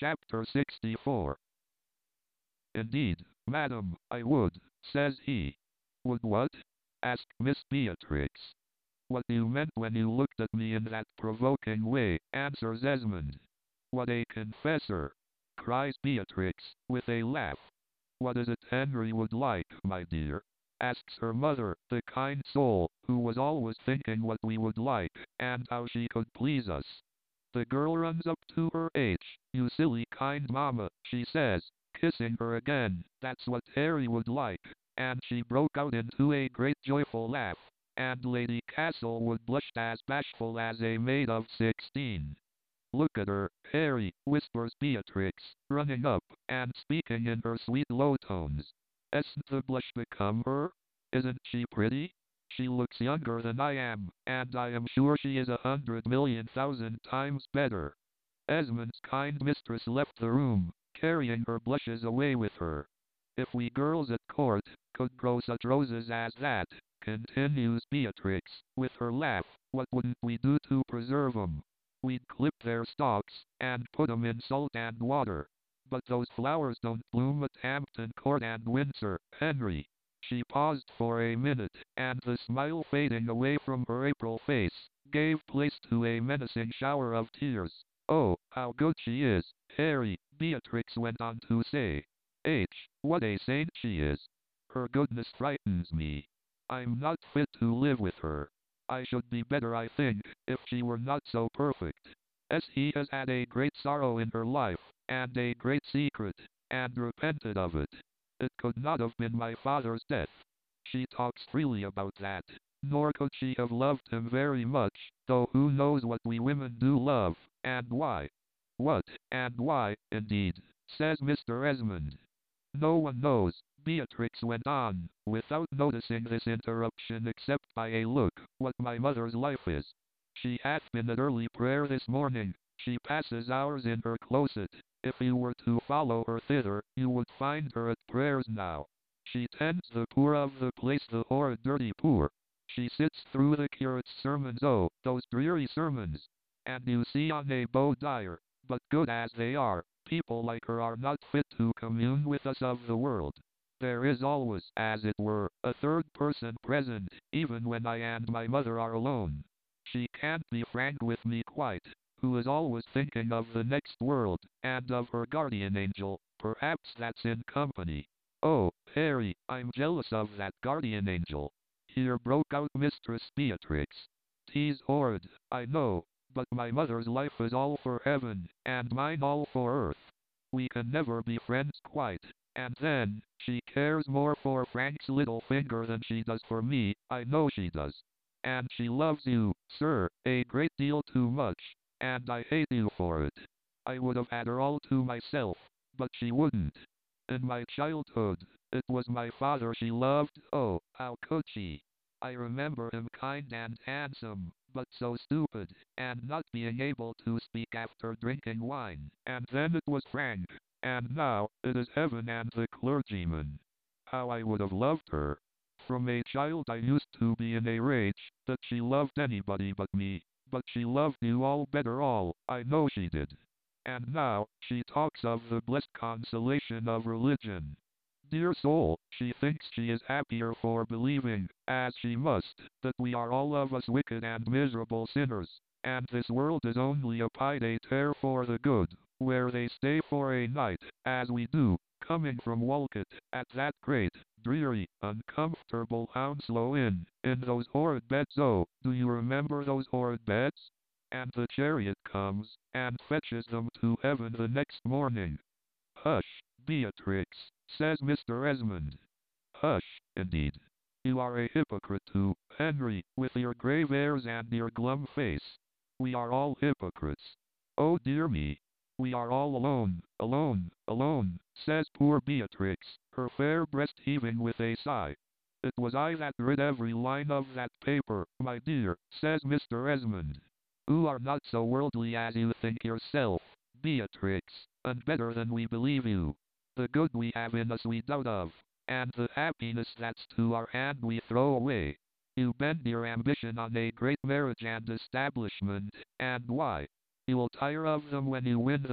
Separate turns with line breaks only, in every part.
Chapter 64. Indeed, madam, I would, says he. Would what? Asked Miss Beatrix. What you meant when you looked at me in that provoking way, answers Esmond. What a confessor! Cries Beatrix, with a laugh. What is it Henry would like, my dear? Asks her mother, the kind soul, who was always thinking what we would like, and how she could please us. The girl runs up to her H. You silly kind mamma, she says, kissing her again, that's what Harry would like, and she broke out into a great joyful laugh, and Lady Castlewood blushed as bashful as a maid of 16. Look at her, Harry, whispers Beatrix, running up, and speaking in her sweet low tones. Hasn't the blush become her? Isn't she pretty? She looks younger than I am, and I am sure she is 100,000,000 times better. Esmond's kind mistress left the room, carrying her blushes away with her. If we girls at court could grow such roses as that, continues Beatrix, with her laugh, what wouldn't we do to preserve 'em? We'd clip their stalks, and put 'em in salt and water. But those flowers don't bloom at Hampton Court and Windsor, Henry. She paused for a minute, and the smile fading away from her April face, gave place to a menacing shower of tears. Oh, how good she is, Harry, Beatrix went on to say. What a saint she is. Her goodness frightens me. I'm not fit to live with her. I should be better, I think, if she were not so perfect. As he has had a great sorrow in her life, and a great secret, and repented of it. It could not have been my father's death. She talks freely about that, nor could she have loved him very much, though who knows what we women do love, and why? What, and why, indeed, says Mr. Esmond. No one knows, Beatrix went on, without noticing this interruption except by a look, what my mother's life is. She hath been at early prayer this morning. She passes hours in her closet. If you were to follow her thither, you would find her at prayers now. She tends the poor of the place, the horrid dirty poor. She sits through the curate's sermons, oh, those dreary sermons. And you see on a bow dire, but good as they are, people like her are not fit to commune with us of the world. There is always, as it were, a third person present, even when I and my mother are alone. She can't be frank with me quite, who is always thinking of the next world, and of her guardian angel, perhaps that's in company. Oh, Harry, I'm jealous of that guardian angel. Here broke out Mistress Beatrix. "'Tis horrid, I know, but my mother's life is all for heaven, and mine all for earth. We can never be friends quite, and then, she cares more for Frank's little finger than she does for me, I know she does. And she loves you, sir, a great deal too much, and I hate you for it. I would have had her all to myself, but she wouldn't. In my childhood, it was my father she loved, oh, how could she? I remember him kind and handsome, but so stupid, and not being able to speak after drinking wine. And then it was Frank, and now it is Heaven and the clergyman. How I would have loved her! From a child I used to be in a rage that she loved anybody but me, but she loved you all better all, I know she did. And now, she talks of the blessed consolation of religion. Dear soul, she thinks she is happier for believing, as she must, that we are all of us wicked and miserable sinners, and this world is only a pied terre for the good, where they stay for a night, as we do, coming from Walcott, at that great, dreary, uncomfortable Hounslow Inn, in those horrid beds. Oh, do you remember those horrid beds? And the chariot comes, and fetches them to heaven the next morning. Hush, Beatrix, says Mr. Esmond. Hush, indeed. You are a hypocrite too, Henry, with your grave airs and your glum face. We are all hypocrites. Oh dear me. We are all alone, alone, alone, says poor Beatrix, her fair breast heaving with a sigh. It was I that read every line of that paper, my dear, says Mr. Esmond. You are not so worldly as you think yourself, Beatrix, and better than we believe you. The good we have in us we doubt of, and the happiness that's to our hand we throw away. You bend your ambition on a great marriage and establishment, and why? You will tire of them when you win them,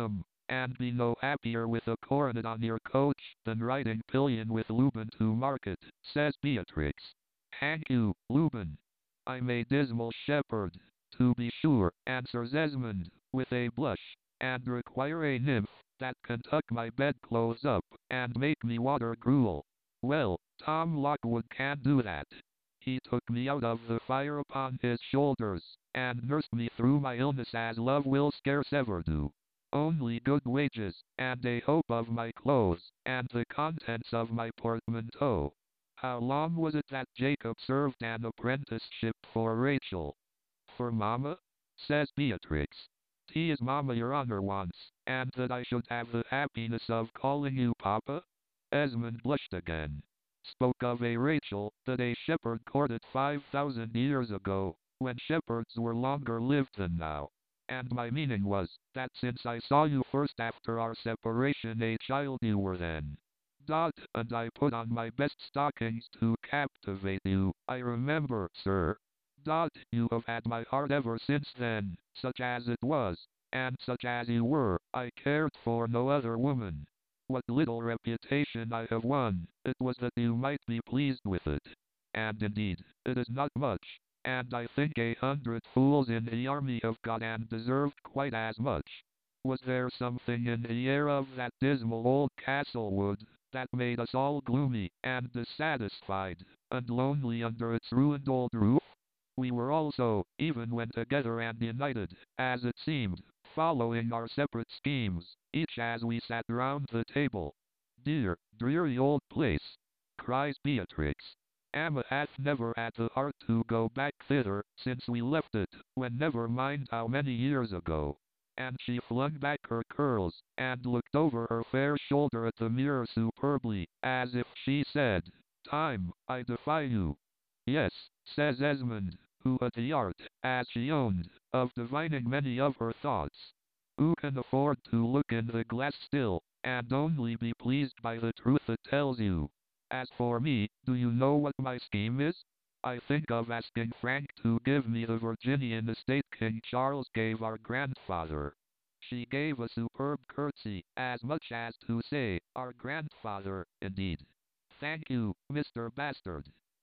and be no happier with a coronet on your coach than riding pillion with Lubin to market, says Beatrix. Thank you, Lubin. I'm a dismal shepherd, to be sure, answers Esmond, with a blush, and require a nymph that can tuck my bedclothes up, and make me water gruel. Well, Tom Lockwood can't do that. He took me out of the fire upon his shoulders, and nursed me through my illness as love will scarce ever do. Only good wages, and a hope of my clothes, and the contents of my portmanteau. How long was it that Jacob served an apprenticeship for Rachel? For mamma? Says Beatrix. Tease mamma, your honor, once, and that I should have the happiness of calling you papa? Esmond blushed again. Spoke of a Rachel that a shepherd courted 5,000 years ago, when shepherds were longer lived than now. And my meaning was, that since I saw you first after our separation a child you were then. Dot, and I put on my best stockings to captivate you, I remember, sir. Dot, you have had my heart ever since then, such as it was, and such as you were, I cared for no other woman. What little reputation I have won, it was that you might be pleased with it. And indeed, it is not much, and I think 100 fools in the army have got and deserved quite as much. Was there something in the air of that dismal old Castlewood that made us all gloomy and dissatisfied and lonely under its ruined old roof? We were all so, even when together and united, as it seemed, following our separate schemes, each as we sat round the table. Dear, dreary old place, cries Beatrix. Emma hath never had the heart to go back thither, since we left it, when never mind how many years ago. And she flung back her curls, and looked over her fair shoulder at the mirror superbly, as if she said, Time, I defy you. Yes, says Esmond, who had the art, as she owned, of divining many of her thoughts. Who can afford to look in the glass still, and only be pleased by the truth it tells you? As for me, do you know what my scheme is? I think of asking Frank to give me the Virginian estate King Charles gave our grandfather. She gave a superb curtsy, as much as to say, our grandfather, indeed. Thank you, Mr. Bastard.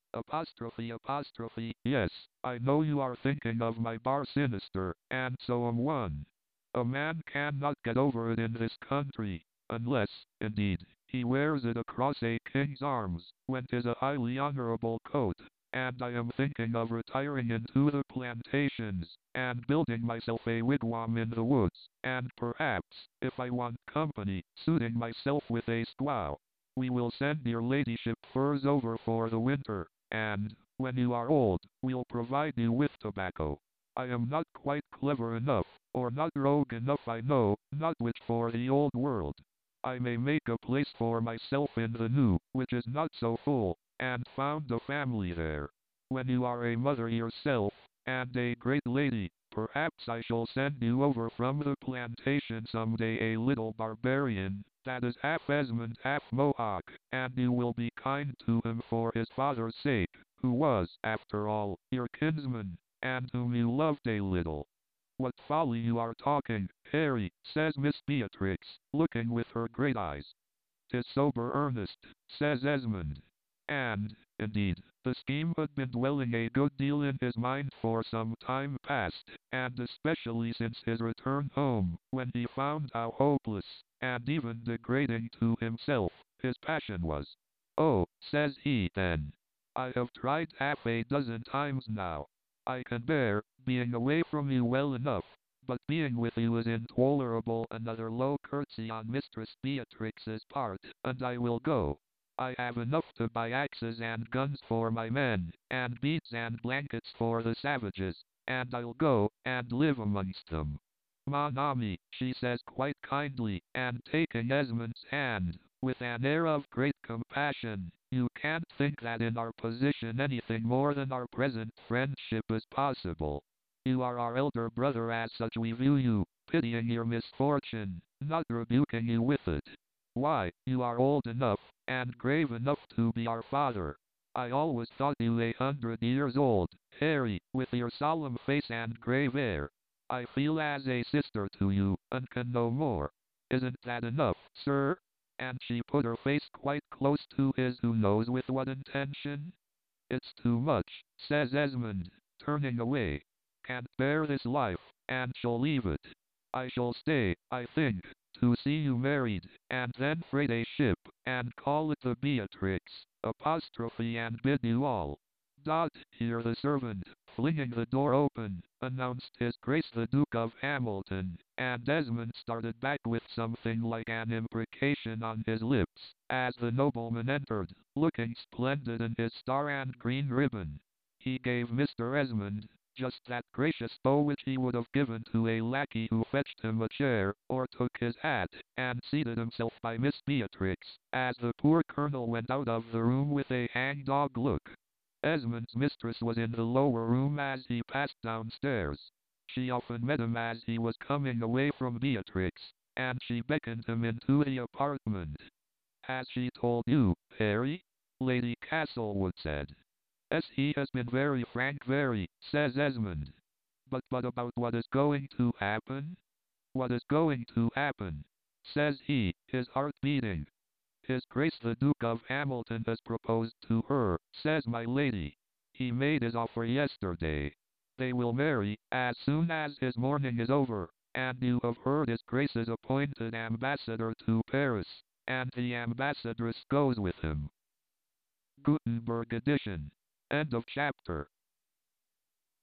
Apostrophe, yes, I know you are thinking of my bar sinister, and so am one. A man cannot get over it in this country, unless, indeed, he wears it across a king's arms, when 'tis a highly honorable coat, and I am thinking of retiring into the plantations, and building myself a wigwam in the woods, and perhaps, if I want company, suiting myself with a squaw. We will send your ladyship furs over for the winter, and, when you are old, we'll provide you with tobacco. I am not quite clever enough, or not rogue enough, I know, not which for the old world. I may make a place for myself in the new, which is not so full, and found a family there. When you are a mother yourself, and a great lady, perhaps I shall send you over from the plantation some day a little barbarian, that is half Esmond, half Mohawk, and you will be kind to him for his father's sake, who was, after all, your kinsman, and whom you loved a little. What folly you are talking, Harry, says Miss Beatrix, looking with her great eyes. 'Tis sober earnest, says Esmond. And, indeed, the scheme had been dwelling a good deal in his mind for some time past, and especially since his return home, when he found how hopeless, and even degrading to himself, his passion was. Oh, says he then, I have tried half a dozen times now. I can bear being away from you well enough, but being with you is intolerable. Another low curtsy on Mistress Beatrix's part, and I will go. I have enough to buy axes and guns for my men, and beads and blankets for the savages, and I'll go and live amongst them. Mon ami, she says quite kindly, and taking Esmond's hand, with an air of great compassion, you can't think that in our position anything more than our present friendship is possible. You are our elder brother, as such we view you, pitying your misfortune, not rebuking you with it. Why, you are old enough, and grave enough to be our father. I always thought you 100 years old, Harry, with your solemn face and grave air. I feel as a sister to you, and can no more. Isn't that enough, sir? And she put her face quite close to his, who knows with what intention. It's too much, says Esmond, turning away. Can't bear this life, and shall leave it. I shall stay, I think, to see you married, and then freight a ship, and call it the Beatrix, apostrophe, and bid you all. Dot, here the servant, flinging the door open, announced His Grace the Duke of Hamilton, and Desmond started back with something like an imprecation on his lips, as the nobleman entered, looking splendid in his star and green ribbon. He gave Mr. Esmond just that gracious bow which he would have given to a lackey who fetched him a chair, or took his hat, and seated himself by Miss Beatrix, as the poor colonel went out of the room with a hangdog look. Esmond's mistress was in the lower room as he passed downstairs. She often met him as he was coming away from Beatrix, and she beckoned him into the apartment. "Has she told you, Harry?" Lady Castlewood said. "Yes, he has been very frank, very," says Esmond. But about what is going to happen?" "What is going to happen?" says he, his heart beating. "His Grace the Duke of Hamilton has proposed to her," says my lady. "He made his offer yesterday. They will marry, as soon as his mourning is over, and you have heard his Grace is appointed ambassador to Paris, and the ambassadress goes with him." Gutenberg edition. End of chapter.